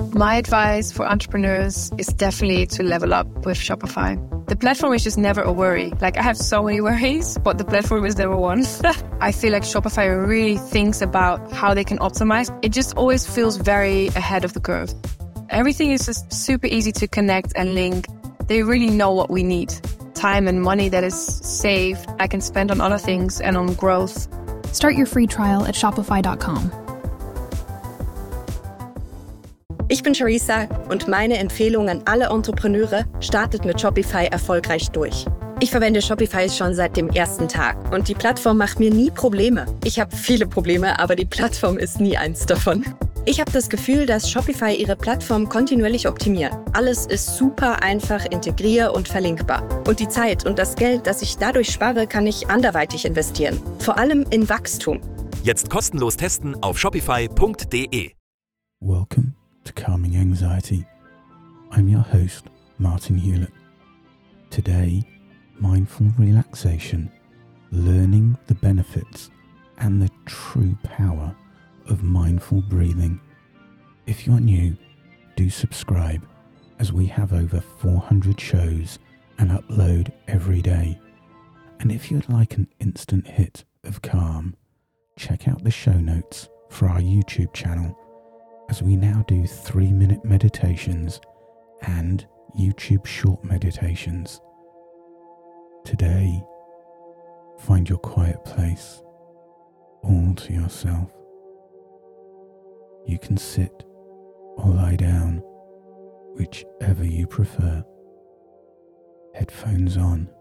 My advice for entrepreneurs is definitely to level up with Shopify. The platform is just never a worry. Like, I have so many worries, but the platform is never one. I feel like Shopify really thinks about how they can optimize. It just always feels very ahead of the curve. Everything is just super easy to connect and link. They really know what we need. Time and money that is saved, I can spend on other things and on growth. Start your free trial at shopify.com. Ich bin Charissa und meine Empfehlung an alle Entrepreneure: startet mit Shopify erfolgreich durch. Ich verwende Shopify schon seit dem ersten Tag und die Plattform macht mir nie Probleme. Ich habe viele Probleme, aber die Plattform ist nie eins davon. Ich habe das Gefühl, dass Shopify ihre Plattform kontinuierlich optimiert. Alles ist super einfach integrier- und verlinkbar. Und die Zeit und das Geld, das ich dadurch spare, kann ich anderweitig investieren. Vor allem in Wachstum. Jetzt kostenlos testen auf shopify.de. Welcome to Calming Anxiety. I'm your host, Martin Hewlett. Today, mindful relaxation, learning the benefits and the true power of mindful breathing. If you're new, do subscribe, as we have over 400 shows and upload every day. And if you'd like an instant hit of calm, check out the show notes for our YouTube channel, as we now do 3-minute meditations and YouTube short meditations. Today, find your quiet place, all to yourself. You can sit or lie down, whichever you prefer. Headphones on.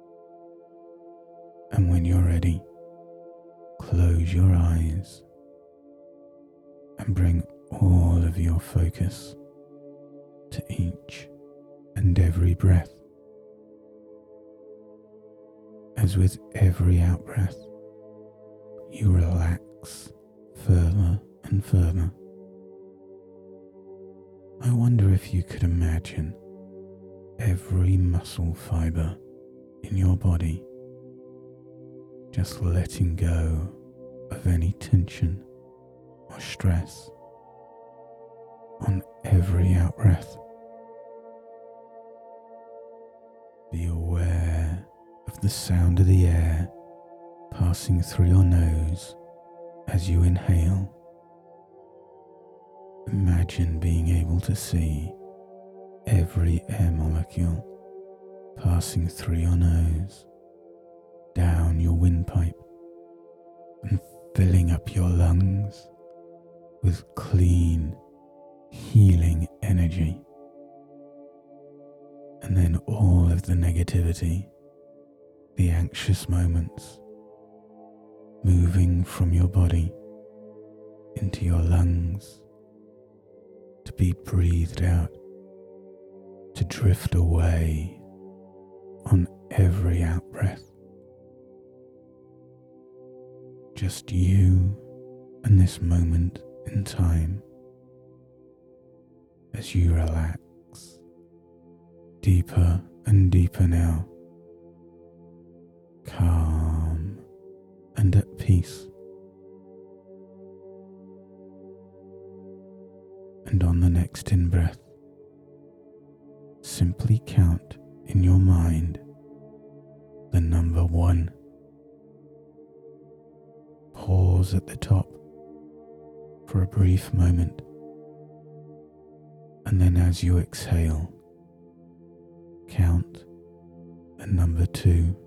And when you're ready, close your eyes and bring all of your focus to each and every breath. As with every out-breath, you relax further and further. I wonder if you could imagine every muscle fibre in your body just letting go of any tension or stress on every out-breath. Be aware of the sound of the air passing through your nose as you inhale. Imagine being able to see every air molecule passing through your nose, down your windpipe, and filling up your lungs with clean, healing energy. And then all of the negativity, the anxious moments, moving from your body into your lungs, to be breathed out, to drift away on every out-breath. Just you and this moment in time as you relax deeper and deeper now, calm and at peace. And on the next in-breath, simply count in your mind the number 1. Pause at the top for a brief moment, and then as you exhale, count the number 2.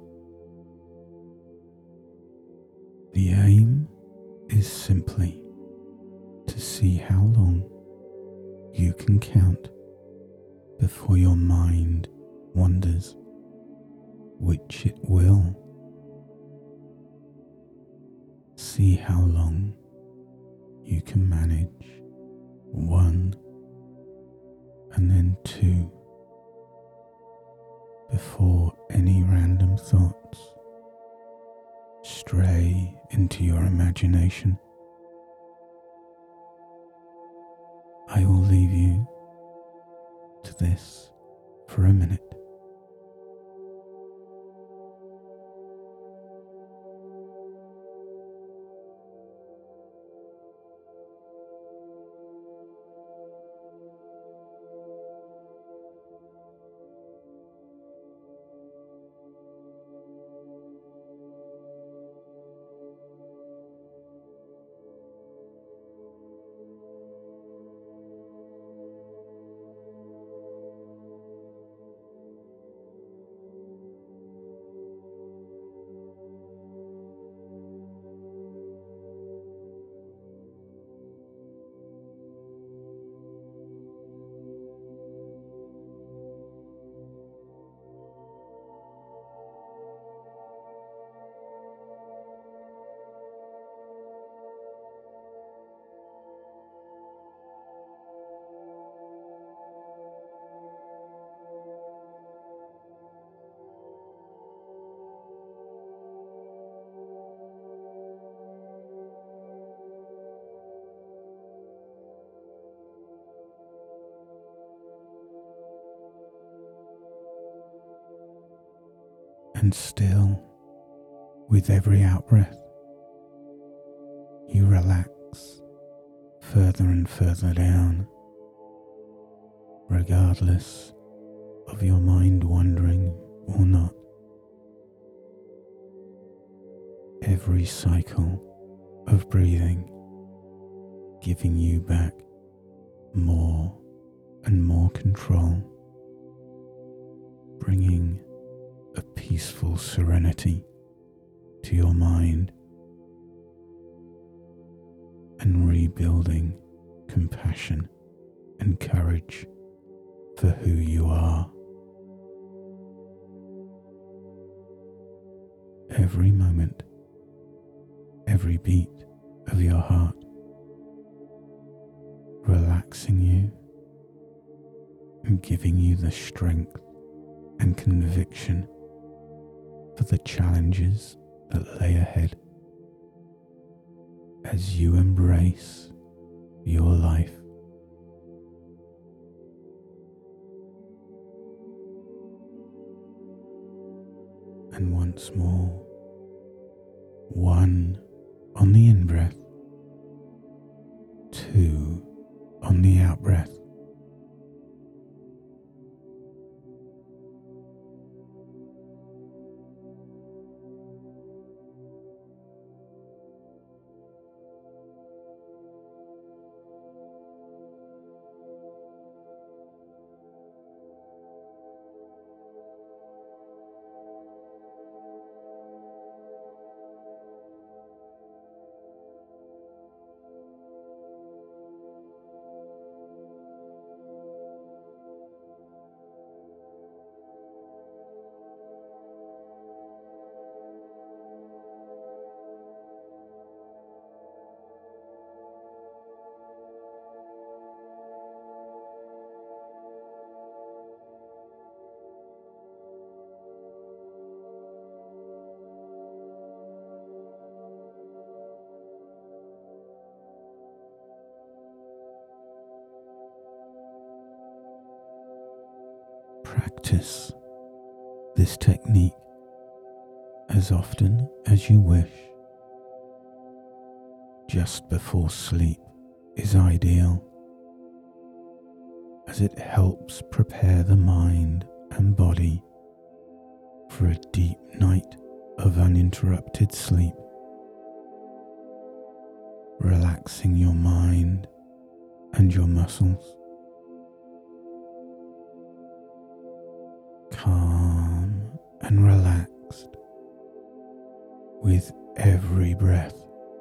The aim is simply to see how long you can count before your mind wanders, which it will. See how long you can manage 1 and then 2 before any random thoughts stray into your imagination. I will leave you to this for a minute. And still, with every out-breath, you relax further and further down, regardless of your mind wandering or not. Every cycle of breathing giving you back more and more control, bringing a peaceful serenity to your mind and rebuilding compassion and courage for who you are. Every moment, every beat of your heart, relaxing you and giving you the strength and conviction for the challenges that lay ahead as you embrace your life. And once more, 1 on the in-breath, 2 on the out-breath. Practice this technique as often as you wish. Just before sleep is ideal, as it helps prepare the mind and body for a deep night of uninterrupted sleep, relaxing your mind and your muscles. Calm and relaxed with every breath.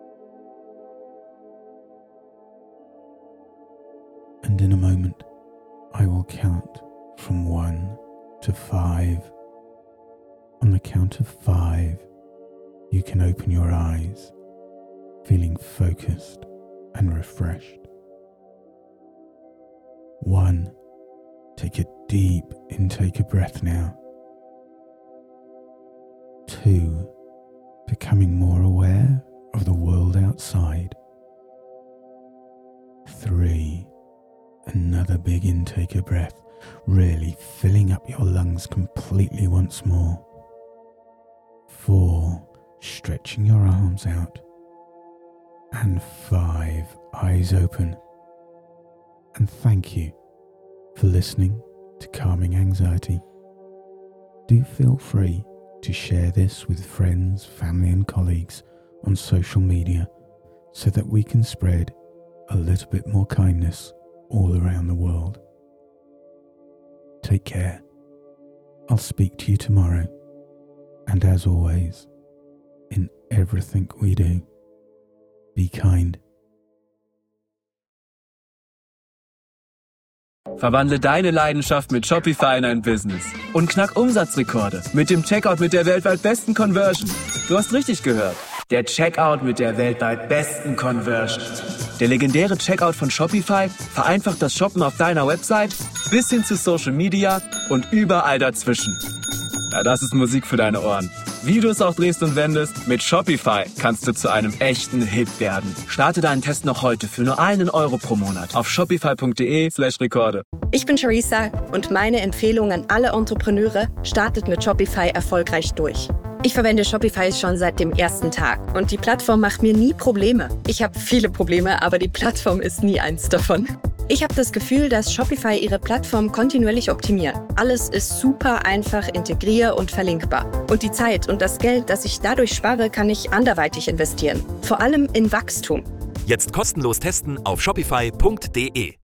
And in a moment, I will count from 1 to 5. On the count of 5, you can open your eyes, feeling focused and refreshed. 1. Take a deep intake of breath now. 2. Becoming more aware of the world outside. 3. Another big intake of breath, really filling up your lungs completely once more. 4. Stretching your arms out. And 5. Eyes open. And thank you for listening to Calming Anxiety. Do feel free to share this with friends, family and colleagues on social media so that we can spread a little bit more kindness all around the world. Take care. I'll speak to you tomorrow. And as always, in everything we do, be kind. Verwandle deine Leidenschaft mit Shopify in ein Business und knack Umsatzrekorde mit dem Checkout mit der weltweit besten Conversion. Du hast richtig gehört. Der Checkout mit der weltweit besten Conversion. Der legendäre Checkout von Shopify vereinfacht das Shoppen auf deiner Website bis hin zu Social Media und überall dazwischen. Ja, das ist Musik für deine Ohren. Wie du es auch drehst und wendest, mit Shopify kannst du zu einem echten Hit werden. Starte deinen Test noch heute für nur €1 pro Monat auf shopify.de/Rekorde. Ich bin Theresa und meine Empfehlung an alle Entrepreneure: startet mit Shopify erfolgreich durch. Ich verwende Shopify schon seit dem ersten Tag und die Plattform macht mir nie Probleme. Ich habe viele Probleme, aber die Plattform ist nie eins davon. Ich habe das Gefühl, dass Shopify ihre Plattform kontinuierlich optimiert. Alles ist super einfach integrier- und verlinkbar. Und die Zeit und das Geld, das ich dadurch spare, kann ich anderweitig investieren. Vor allem in Wachstum. Jetzt kostenlos testen auf shopify.de.